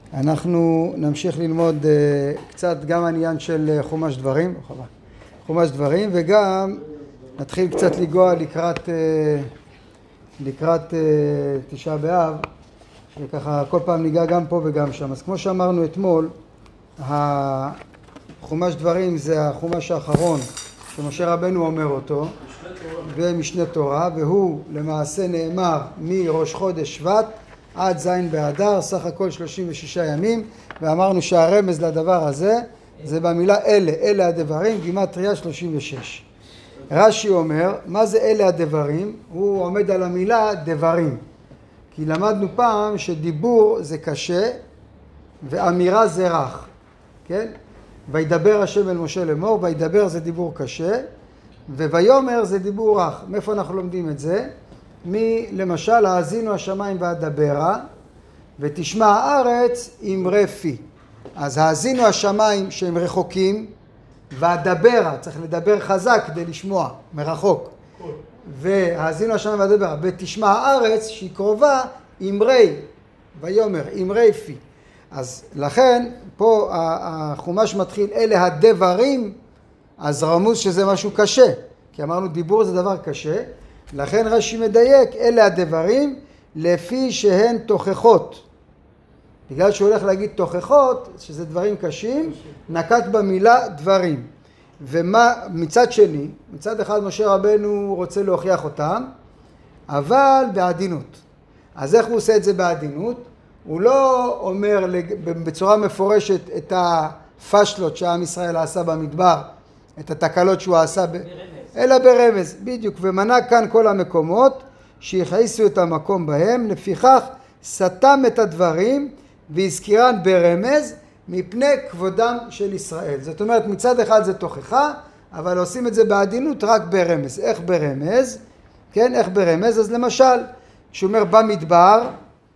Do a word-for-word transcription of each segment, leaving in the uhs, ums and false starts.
אנחנו נמשיך ללמוד uh, קצת גם העניין של uh, חומש דברים, חומש דברים, וגם נתחיל קצת לגוע לקראת, uh, לקראת uh, תשעה באב, שככה כל פעם ניגע גם פה וגם שם. אז כמו שאמרנו אתמול, החומש דברים זה החומש האחרון שמשה רבנו אומר אותו, ומשנה תורה, והוא למעשה נאמר מראש חודש שבט עד זין באדר, סך הכל שלושים ושישה ימים, ואמרנו שהרמז לדבר הזה זה במילה אלה, אלה הדברים, גימטריה שלושים ושש. רש"י אומר, מה זה אלה הדברים? הוא עומד על המילה דברים, כי למדנו פעם שדיבור זה קשה ואמירה זה רך, כן? וידבר השם אל משה לאמור, וידבר זה דיבור קשה, וויאמר זה דיבור רך. מאיפה אנחנו לומדים את זה? מלמשל, האזינו השמיים ואדברה, ותשמע הארץ אמרי פי. אז האזינו השמיים שהם רחוקים, ואדברה, צריך לדבר חזק כדי לשמוע, מרחוק. והאזינו השמיים ואדברה, ותשמע הארץ שהיא קרובה, אמרי, ויאמר, אמרי פי. אז לכן, פה החומש מתחיל, אלה הדברים, אז רמוז שזה משהו קשה, כי אמרנו דיבור זה דבר קשה, לכן רש"י מדייק, אלה הדברים לפי שהן תוכחות. בגלל שהוא הולך להגיד תוכחות, שזה דברים קשים, נקט במילה דברים. ומה מצד שני, מצד אחד משה רבנו רוצה להוכיח אותם, אבל בעדינות. אז איך הוא עושה את זה בעדינות? הוא לא אומר בצורה מפורשת את הפשלות שעם ישראל עשה במדבר, את התקלות שהוא עשה, ב... אלא ברמז, בדיוק, ומנה כאן כל המקומות שיכעיסו את המקום בהם, לפיכך סתם את הדברים והזכירן ברמז מפני כבודם של ישראל. זאת אומרת, מצד אחד זה תוכחה, אבל עושים את זה בעדינות רק ברמז. איך ברמז? כן, איך ברמז? אז למשל, כשהוא אומר במדבר,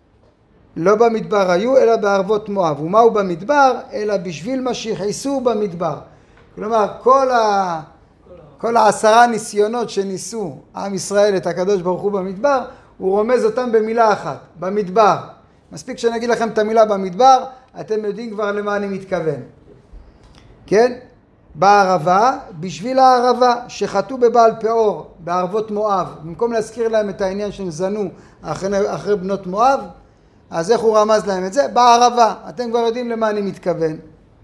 לא במדבר היו, אלא בערבות מואב. ומהו במדבר? אלא בשביל מה שיכעיסו במדבר. כלומר, כל ה... כל העשרה ניסיונות שניסו עם ישראל את הקדוש ברוך הוא במדבר, הוא רומז אותם במילה אחת, במדבר. מספיק שנגיד לכם את המילה במדבר, אתם יודעים כבר למה אני מתכוון. כן? בערבה, בשביל הערבה, שחטו בבעל פאור, בערבות מואב, במקום להזכיר להם את העניין שהם זנו אחרי, אחרי בנות מואב, אז איך הוא רמז להם את זה? בערבה, אתם כבר יודעים למה אני מתכוון.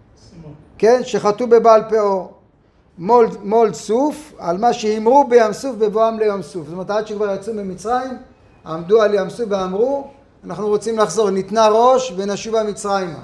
כן? שחטו בבעל פאור. מול, מול סוף, על מה שהמרו בים סוף בבואם לים סוף. זאת אומרת, עד שכבר יצאו ממצרים, עמדו על ים סוף ואמרו, אנחנו רוצים לחזור, ניתנה ראש ונשובה מצרימה.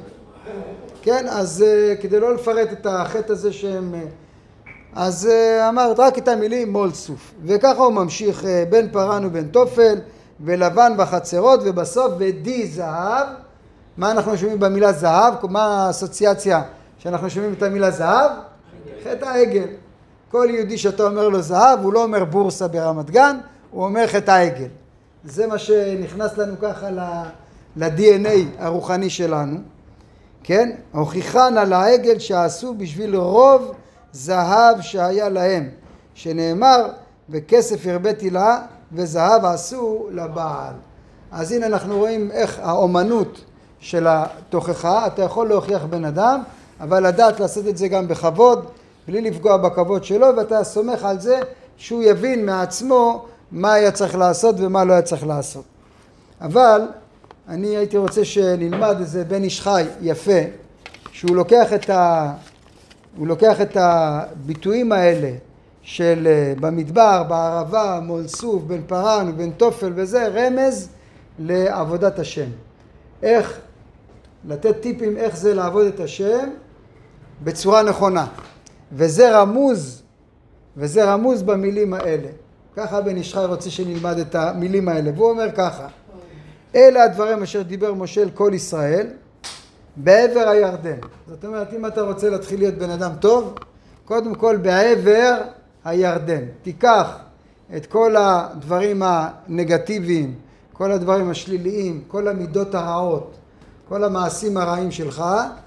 כן, אז uh, כדי לא לפרט את החטא הזה שהם... Uh, אז uh, אמרת רק את המילים מול סוף. וככה הוא ממשיך uh, בין פרן ובין תופל, ולבן בחצרות, ובסוף ודי זהב. מה אנחנו שומעים במילה זהב? מה האסוציאציה שאנחנו שומעים את המילה זהב? חטא העגל. כל יהודי שאתה אומר לו זהב, הוא לא אומר בורסה ברמת גן, הוא אומר חטא העגל. זה מה שנכנס לנו ככה ל-די אן איי הרוחני שלנו. כן? הוכיחן על העגל שעשו בשביל רוב זהב שהיה להם. שנאמר, וכסף הרביתי לה, וזהב עשו לבעל. אז הנה אנחנו רואים איך האומנות של התוכחה, אתה יכול להוכיח בן אדם, אבל לדעת לעשות את זה גם בכבוד, בלי לפגוע בכבוד שלו, ואתה סומך על זה שהוא יבין מעצמו מה היה צריך לעשות ומה לא היה צריך לעשות. אבל אני הייתי רוצה שנלמד איזה בן איש חי יפה, שהוא לוקח את, ה... הוא לוקח את הביטויים האלה של במדבר, בערבה, מול סוף, בין פרן ובין תופל וזה, רמז לעבודת השם. איך לתת טיפים איך זה לעבוד את השם בצורה נכונה. וזה רמוז, וזה רמוז במילים האלה. ככה בן איש חי רוצה שנלמד את המילים האלה. והוא אומר ככה, אלה הדברים אשר דיבר משה אל כל ישראל בעבר הירדן. זאת אומרת, אם אתה רוצה להתחיל להיות בן אדם טוב, קודם כל בעבר הירדן. תיקח את כל הדברים הנגטיביים, כל הדברים השליליים, כל המידות הרעות, כל המעשים הרעים שלך,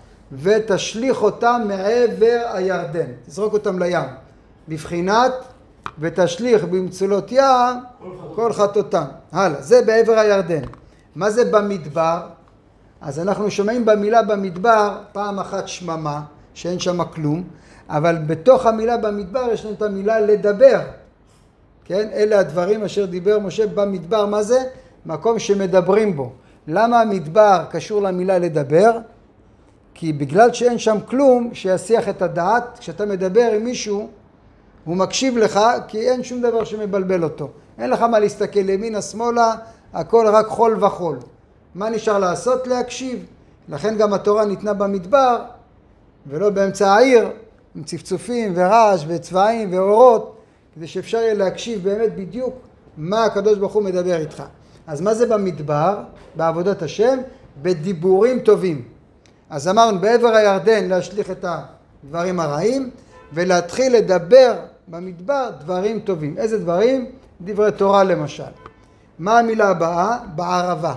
ותשליך אותם מעבר הירדן. תזרוק אותם לים. בבחינת ותשליך במצולות ים כל חטאותם. הלאה, זה בעבר הירדן. מה זה במדבר? אז אנחנו שומעים במילה במדבר פעם אחת שממה, שאין שם כלום, אבל בתוך המילה במדבר יש לנו את המילה לדבר. כן? אלה הדברים אשר דיבר משה במדבר. מה זה? מקום שמדברים בו. למה המדבר קשור למילה לדבר? כי בגלל שאין שם כלום שיסיח את הדעת, כשאתה מדבר עם מישהו, הוא מקשיב לך, כי אין שום דבר שמבלבל אותו. אין לך מה להסתכל ימינה, שמאלה, הכל רק חול וחול. מה נשאר לעשות? להקשיב. לכן גם התורה ניתנה במדבר, ולא באמצע העיר, עם צפצופים ורעש וצבעים ואורות, כדי שאפשר יהיה להקשיב באמת בדיוק מה הקדוש ברוך הוא מדבר איתך. אז מה זה במדבר? בעבודת השם? בדיבורים טובים. אז אמרנו בעבר הירדן להשליך את הדברים הרעים, ולהתחיל לדבר במדבר דברים טובים. איזה דברים? דברי תורה למשל. מה המילה הבאה? בערבה.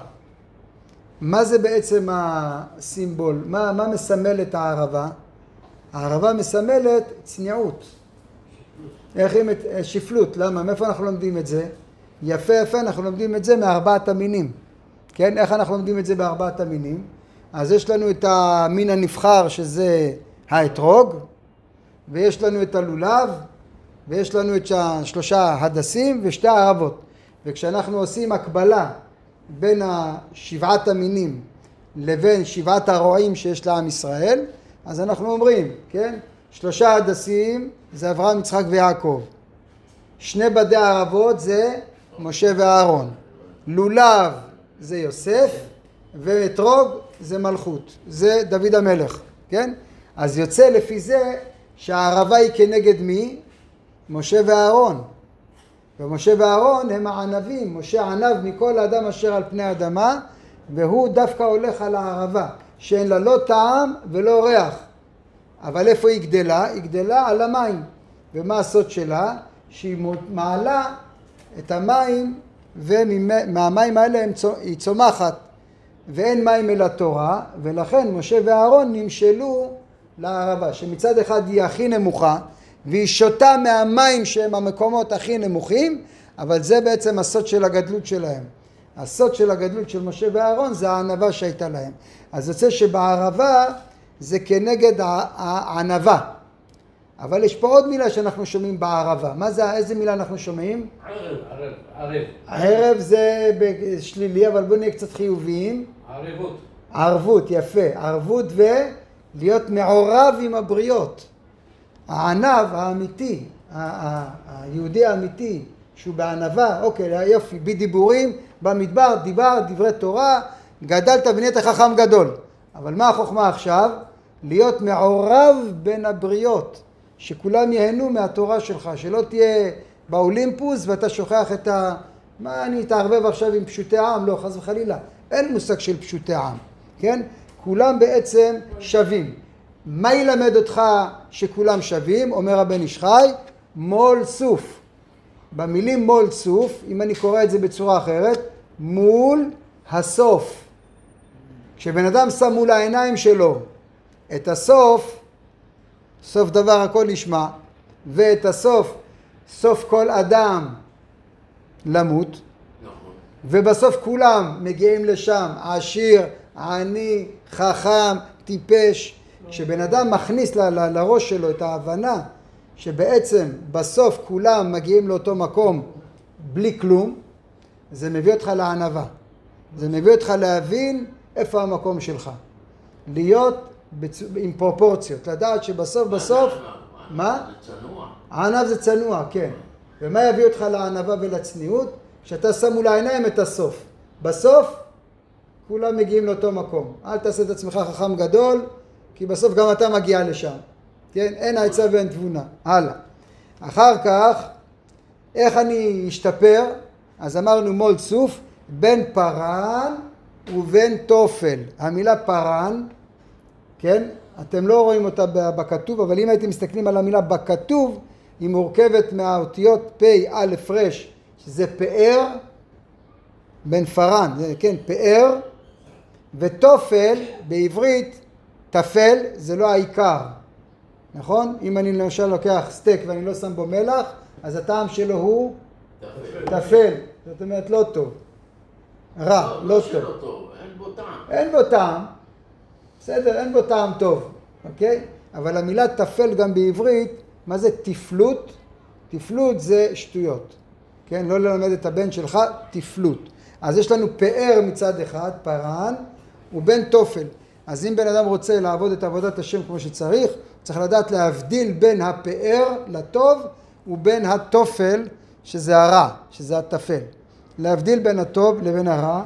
מה זה בעצם הסימבול? מה, מה מסמל את הערבה? הערבה מסמלת צניעות. איך היא שפלות? למה? מאיפה אנחנו לומדים את זה? יפה יפה, אנחנו לומדים את זה מארבעת המינים. כן? איך אנחנו לומדים את זה בארבעת המינים? אז יש לנו את המין הנבחר שזה האתרוג, ויש לנו את הלולב, ויש לנו את שלושה הדסים ושתי הערבות. וכשאנחנו עושים הקבלה בין שבעת המינים לבין שבעת הרועים שיש לעם ישראל, אז אנחנו אומרים, כן? שלושה הדסים זה אברהם, יצחק ויעקב. שני בדי הערבות זה משה ואהרון. לולב זה יוסף, ואתרוג זה מלכות. זה דוד המלך, כן? אז יוצא לפי זה שהערבה היא כנגד מי? משה ואהרון. ומשה ואהרון הם הענבים. משה ענב מכל האדם אשר על פני האדמה, והוא דווקא הולך על הערבה, שאין לה לא טעם ולא ריח. אבל איפה היא גדלה? היא גדלה על המים. ומה הסוד שלה? שהיא מעלה את המים, ומהמים האלה היא צומחת. ואין מים אל התורה, ולכן משה ואהרון נמשלו לערבה, שמצד אחד היא הכי נמוכה, והיא שותה מהמים שהם המקומות הכי נמוכים, אבל זה בעצם הסוד של הגדלות שלהם. הסוד של הגדלות של משה ואהרון זה הענבה שהייתה להם. אז יוצא שבערבה זה כנגד הענבה. אבל יש פה עוד מילה שאנחנו שומעים בערבה. מה זה, איזה מילה אנחנו שומעים? ערב, ערב, ערב. ערב זה שלילי, אבל בואו נהיה קצת חיוביים. ערבות. ערבות, יפה. ערבות ולהיות מעורב עם הבריות. הענב האמיתי, היהודי האמיתי, שהוא בענבה, אוקיי, יופי, בדיבורים, במדבר, דיבר, דברי תורה, גדלת ונהיית חכם גדול. אבל מה החוכמה עכשיו? להיות מעורב בין הבריות, שכולם ייהנו מהתורה שלך, שלא תהיה באולימפוס ואתה שוכח את ה... מה אני אתערבב עכשיו עם פשוטי העם? לא, חס וחלילה. אין מושג של פשוטי העם, כן? כולם בעצם שווים. מה ילמד אותך שכולם שווים? אומר הבן איש חי, מול סוף. במילים מול סוף, אם אני קורא את זה בצורה אחרת, מול הסוף. כשבן אדם שם מול העיניים שלו את הסוף, סוף דבר הכל נשמע, ואת הסוף, סוף כל אדם למות, ובסוף כולם מגיעים לשם, עשיר, עני, חכם, טיפש. כשבן אדם מכניס ל- ל- לראש שלו את ההבנה שבעצם בסוף כולם מגיעים לאותו מקום בלי כלום, זה מביא אותך לענבה. זה מביא אותך להבין איפה המקום שלך. להיות בצ... עם פרופורציות, לדעת שבסוף בסוף... מה? זה צנוע. הענב זה צנוע, כן. ומה יביא אותך לענבה ולצניעות? שאתה שם מול העיניים את הסוף. בסוף כולם מגיעים לאותו מקום. אל תעשה את עצמך חכם גדול, כי בסוף גם אתה מגיע לשם. כן? אין העצה ואין תבונה. הלאה. אחר כך, איך אני אשתפר? אז אמרנו מול סוף, בין פרן ובין תופל. המילה פרן, כן? אתם לא רואים אותה בכתוב, אבל אם הייתם מסתכלים על המילה בכתוב, היא מורכבת מהאותיות פ' א' ר', שזה פאר, בין פרן, כן, פאר, ותופל בעברית, תפל, זה לא העיקר, נכון? אם אני למשל לוקח סטייק ואני לא שם בו מלח, אז הטעם שלו הוא תפל, זאת אומרת לא טוב, רע, לא טוב. אין בו בו טעם. אין בו טעם, בסדר, אין בו טעם טוב, אוקיי? אבל המילה תפל גם בעברית, מה זה תפלות? תפלות זה שטויות, כן? לא ללמד את הבן שלך תפלות. אז יש לנו פאר מצד אחד, פרען, ובן תופל. אז אם בן אדם רוצה לעבוד את עבודת השם כמו שצריך, צריך לדעת להבדיל בין הפאר לטוב ובין התופל, שזה הרע, שזה התפל. להבדיל בין הטוב לבין הרע.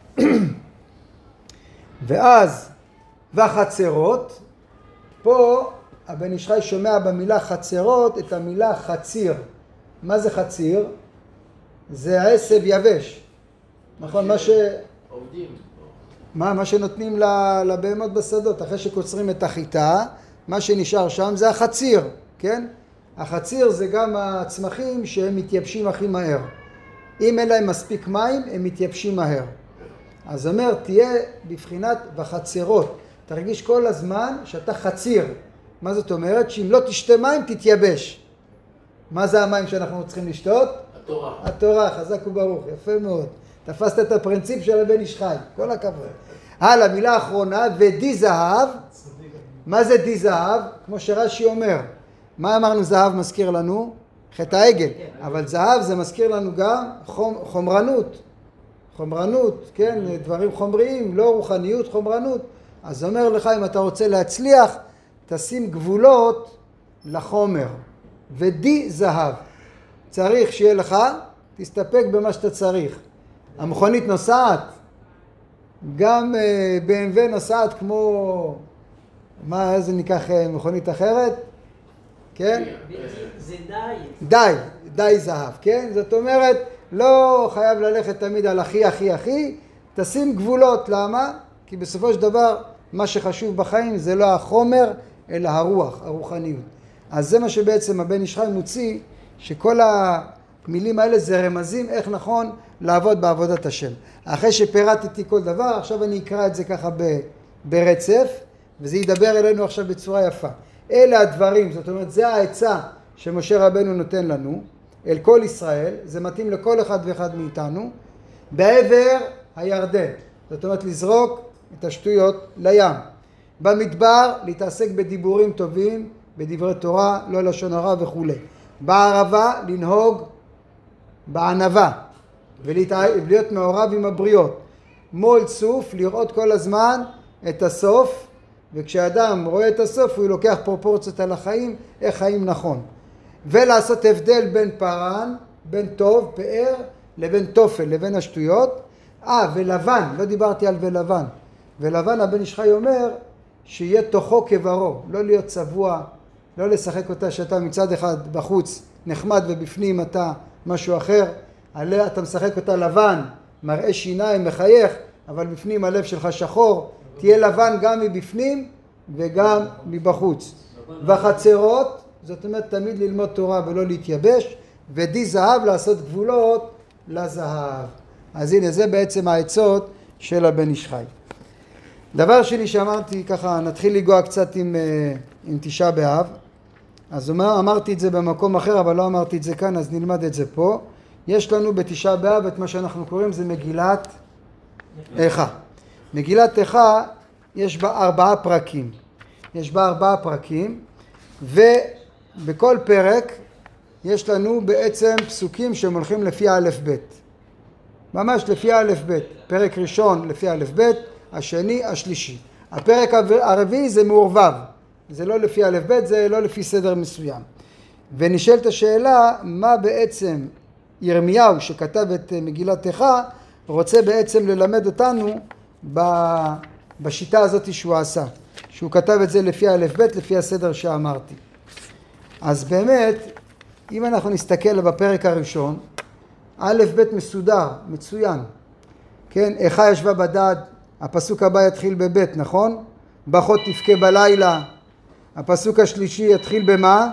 ואז, והחצרות, פה הבן איש חי שומע במילה חצרות את המילה חציר. מה זה חציר? זה העשב יבש. נכון, מה ש... עובדים. מה, מה שנותנים לבהמות בשדות, אחרי שקוצרים את החיטה, מה שנשאר שם זה החציר, כן? החציר זה גם הצמחים שהם מתייבשים הכי מהר. אם אין להם מספיק מים, הם מתייבשים מהר. אז אומר, תהיה בבחינת בחצרות. תרגיש כל הזמן שאתה חציר. מה זאת אומרת? שאם לא תשתה מים, תתייבש. מה זה המים שאנחנו צריכים לשתות? התורה. התורה, חזק וברוך, יפה מאוד. תפסת את הפרינציפ של הבן איש חי, כל הכבוד. הלאה, מילה אחרונה, ודי זהב. מה זה די זהב? כמו שרש"י אומר. מה אמרנו זהב מזכיר לנו? חטא העגל. אבל זהב זה מזכיר לנו גם חומ, חומרנות. חומרנות, כן? דברים חומריים, לא רוחניות, חומרנות. אז אומר לך, אם אתה רוצה להצליח, תשים גבולות לחומר. ודי זהב. צריך שיהיה לך, תסתפק במה שאתה צריך. המכונית נוסעת, גם בי אם דאבליו נוסעת כמו, מה, איזה ניקח מכונית אחרת? כן? זה די. די, די זהב, כן? זאת אומרת, לא חייב ללכת תמיד על הכי, הכי, הכי, תשים גבולות, למה? כי בסופו של דבר, מה שחשוב בחיים זה לא החומר, אלא הרוח, הרוחניות. אז זה מה שבעצם הבן איש חי מוציא, שכל המילים האלה זה רמזים איך נכון לעבוד בעבודת השם. אחרי שפירטתי כל דבר, עכשיו אני אקרא את זה ככה ברצף, וזה ידבר אלינו עכשיו בצורה יפה. אלה הדברים, זאת אומרת, זה העצה שמשה רבנו נותן לנו, אל כל ישראל, זה מתאים לכל אחד ואחד מאיתנו, בעבר הירדן, זאת אומרת לזרוק את השטויות לים. במדבר להתעסק בדיבורים טובים, בדברי תורה, לא לשון הרע וכו'. בערבה לנהוג בענווה ולהיות מעורב עם הבריות. מול סוף לראות כל הזמן את הסוף, וכשאדם רואה את הסוף הוא לוקח פרופורציות על החיים, איך חיים נכון. ולעשות הבדל בין פרען, בין טוב, פאר, לבין תופל, לבין השטויות. אה, ולבן, לא דיברתי על ולבן. ולבן הבן איש חי אומר שיהיה תוכו כברו, לא להיות צבוע, לא לשחק אותה שאתה מצד אחד בחוץ נחמד ובפנים אתה משהו אחר. עליה אתה משחק אותה לבן, מראה שיניים, מחייך, אבל בפנים הלב שלך שחור. תהיה לבן גם מבפנים וגם מבחוץ. בחצרות, זאת אומרת תמיד ללמוד תורה ולא להתייבש, ודי זהב לעשות גבולות לזהב. אז הנה זה בעצם העצות של הבן איש חי. דבר שני שאמרתי, ככה נתחיל לגוע קצת עם, עם תשעה באב. אז אומר, אמרתי את זה במקום אחר, אבל לא אמרתי את זה כאן, אז נלמד את זה פה. יש לנו בתשעה באב את מה שאנחנו קוראים, זה מגילת איכה. מגילת איכה יש בה ארבעה פרקים. יש בה ארבעה פרקים, ובכל פרק יש לנו בעצם פסוקים שהם הולכים לפי א' ב'. ממש לפי א' ב'. פרק ראשון לפי א' ב', השני, השלישי. הפרק הרביעי זה מעורבב. זה לא לפי א' ב', זה לא לפי סדר מסוים. ונשאלת השאלה, מה בעצם ירמיהו שכתב את מגילת איכה רוצה בעצם ללמד אותנו בשיטה הזאת שהוא עשה. שהוא כתב את זה לפי א' ב', לפי הסדר שאמרתי. אז באמת, אם אנחנו נסתכל בפרק הראשון, א' ב' מסודר, מצוין. כן, איכה ישבה בדד, הפסוק הבא יתחיל בבית, נכון? ברכות תבכה בלילה. הפסוק השלישי יתחיל במה?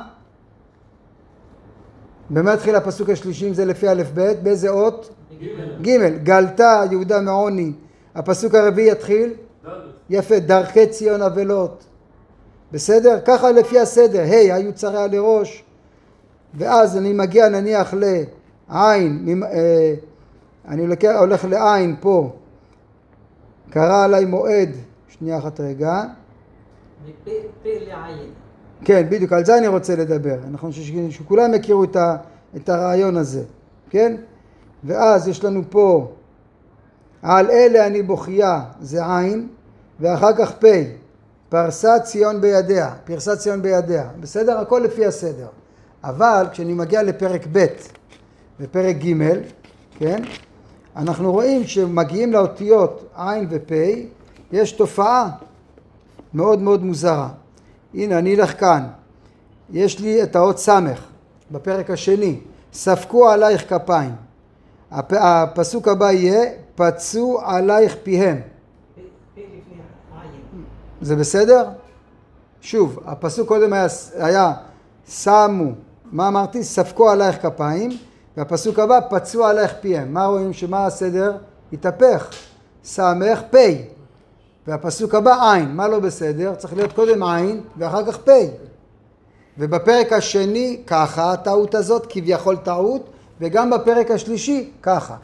במה יתחיל הפסוק השלישי אם זה לפי א' ב'? באיזה אות? ג'. ג'. גלתה יהודה מעוני. הפסוק הרביעי יתחיל? יפה, דרכי ציון אבלות. בסדר? ככה לפי הסדר. היי, היו צריה לראש. ואז אני מגיע נניח לעין, אני הולך לעין פה. קרא עליי מועד, שנייה אחת רגע. מפה לעין. כן, בדיוק, על זה אני רוצה לדבר. אנחנו חושבים שכולם יכירו את, ה, את הרעיון הזה, כן? ואז יש לנו פה, על אלה אני בוכייה, זה עין, ואחר כך פה, פרסת ציון בידיה, פרסת ציון בידיה, בסדר? הכל לפי הסדר. אבל כשאני מגיע לפרק ב' ופרק ג', כן? אנחנו רואים שמגיעים לאותיות עין ופה, יש תופעה מאוד מאוד מוזרה. הנה, אני אלך כאן. יש לי את האות סמך בפרק השני. ספקו עלייך כפיים. הפ... הפסוק הבא יהיה, פצו עלייך פיהם. זה בסדר? שוב, הפסוק קודם היה, היה שמו, מה אמרתי? ספקו עלייך כפיים. והפסוק הבא, פצו עלייך פיהם. מה רואים? שמה הסדר? התהפך. סמך פה. והפסוק הבא עין. מה לא בסדר? צריך להיות קודם עין ואחר כך פה. ובפרק השני ככה הטעות הזאת, כביכול טעות, וגם בפרק השלישי ככה.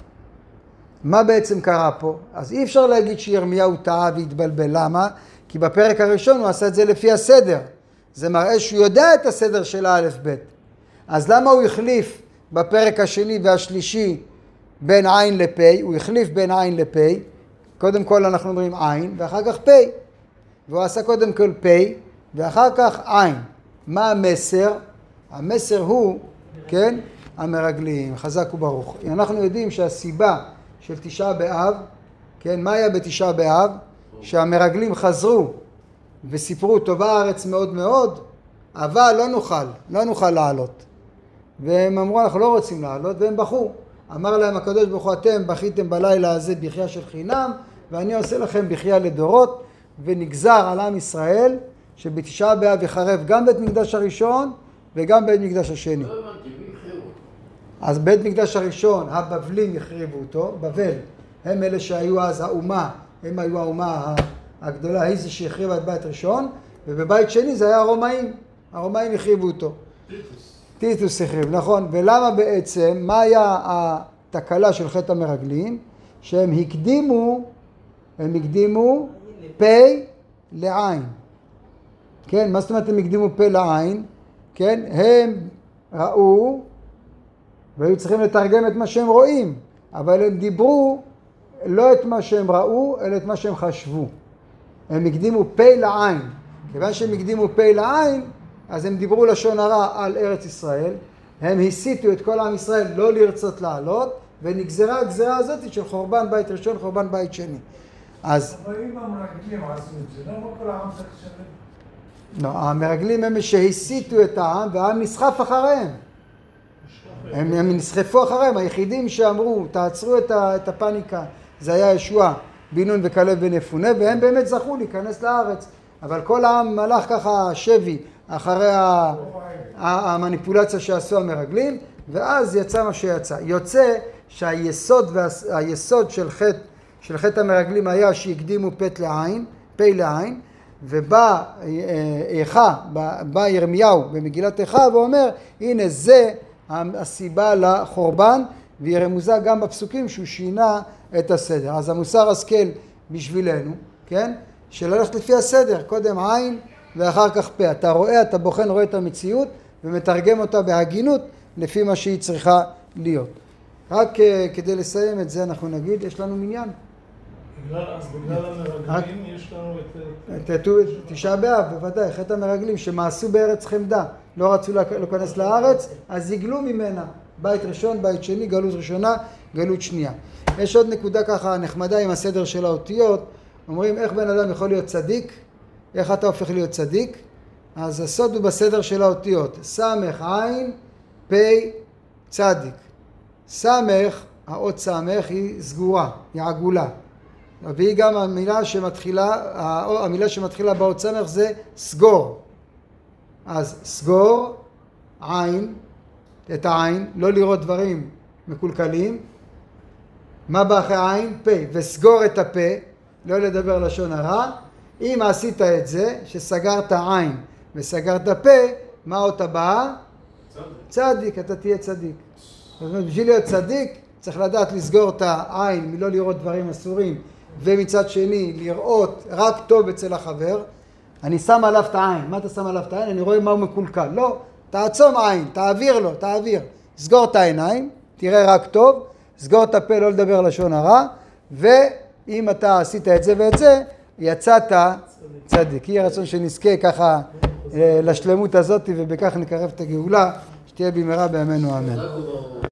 מה בעצם קרה פה? אז אי אפשר להגיד שירמיהו טעה והתבלבל. למה? כי בפרק הראשון הוא עשה את זה לפי הסדר. זה מראה שהוא יודע את הסדר של האלף ב'. אז למה הוא החליף בפרק השני והשלישי בין עין לפה? הוא החליף בין עין לפה. קודם כל אנחנו אומרים עין ואחר כך פה. והוא עשה קודם כל פה ואחר כך עין. מה המסר? המסר הוא, כן, המרגלים, חזק וברוך. אנחנו יודעים שהסיבה של תשעה באב, כן, מה היה בתשעה באב? שהמרגלים חזרו וסיפרו טובה הארץ מאוד מאוד, אבל לא נוכל, לא נוכל לעלות. והם אמרו, אנחנו לא רוצים לעלות, והם בכו. אמר להם הקדוש ברוך הוא, אתם בכיתם בלילה הזה בחייה של חינם, ואני עושה לכם בחייה לדורות, ונגזר על עם ישראל, שבתשעה באב יחרב גם בית מקדש הראשון, וגם בית מקדש השני. לא הבנתי, מי החריבו? אז בית מקדש הראשון, הבבלים החריבו אותו, בבל, הם אלה שהיו אז האומה, הם היו האומה הגדולה, היא זה שהחריבה את בית ראשון, ובבית שני זה היה הרומאים, הרומאים החריבו אותו. טיטוס. טיטוס החריב, נכון. ולמה בעצם, מה היה התקלה של חטא המרגלים? שהם הקדימו, הם הקדימו פה לעין. כן, מה זאת אומרת הם הקדימו פה לעין? כן, הם ראו, והיו צריכים לתרגם את מה שהם רואים, אבל הם דיברו לא את מה שהם ראו, אלא את מה שהם חשבו. הם הקדימו פה לעין. כיוון שהם הקדימו פה לעין, אז הם דיברו לשון הרע על ארץ ישראל, הם הסיתו את כל עם ישראל לא לרצות לעלות, ונגזרה הגזרה הזאת של חורבן בית ראשון, חורבן בית שני. אז... אבל אם המרגלים עשו את זה, למה כל העם צריך לשלם? לא, המרגלים הם שהסיתו את העם, והעם נסחף אחריהם. הם, הם נסחפו אחריהם, היחידים שאמרו, תעצרו את, ה, את הפניקה, זה היה ישוע, בן נון וכלב בן יפונה, והם באמת זכו להיכנס לארץ. אבל כל העם מלך ככה שבי אחרי המניפולציה שעשו המרגלים, ואז יצא מה שיצא. יוצא שהיסוד והיסוד של חטא, של חטא המרגלים היה שהקדימו פת לעין, פה לעין, ובא איכה, בא ירמיהו במגילת איכה ואומר, הנה זה הסיבה לחורבן, והיא רמוזה גם בפסוקים שהוא שינה את הסדר. אז המוסר השכל בשבילנו, כן? שללכת לפי הסדר, קודם עין ואחר כך פה. אתה רואה, אתה בוחן, רואה את המציאות ומתרגם אותה בהגינות לפי מה שהיא צריכה להיות. רק uh, כדי לסיים את זה אנחנו נגיד, יש לנו מניין. בגלל, אז בגלל המרגלים יש לנו את... את תשעה באב, בוודאי, חטא המרגלים שמעשו בארץ חמדה, לא רצו להיכנס לארץ, אז יגלו ממנה. בית ראשון, בית שני, גלות ראשונה, גלות שנייה. יש עוד נקודה ככה נחמדה עם הסדר של האותיות, אומרים איך בן אדם יכול להיות צדיק, איך אתה הופך להיות צדיק, אז הסוד הוא בסדר של האותיות, סמך עין, פה, צדיק. סמך, האות סמך היא סגורה, היא עגולה. והיא גם המילה שמתחילה, המילה שמתחילה באות סמך זה סגור. אז סגור, עין, את העין, לא לראות דברים מקולקלים. מה בא אחרי עין? פה. וסגור את הפה, לא לדבר לשון הרע. אם עשית את זה, שסגרת עין וסגרת פה, מה אות הבאה? צדיק. צדיק, אתה תהיה צדיק. זאת אומרת, בשביל להיות צדיק, צריך לדעת לסגור את העין מלא לראות דברים אסורים ומצד שני לראות רק טוב אצל החבר, אני שם עליו את העין. מה אתה שם עליו את העין? אני רואה מה הוא מקולקל. לא, תעצום עין, תעביר לו, תעביר. סגור את העיניים, תראה רק טוב, סגור את הפה, לא לדבר לשון הרע, ואם אתה עשית את זה ואת זה, יצאת צדיק. יהיה רצון שנזכה ככה לשלמות הזאת, ובכך נקרב את הגאולה, שתהיה במהרה בימינו אמן.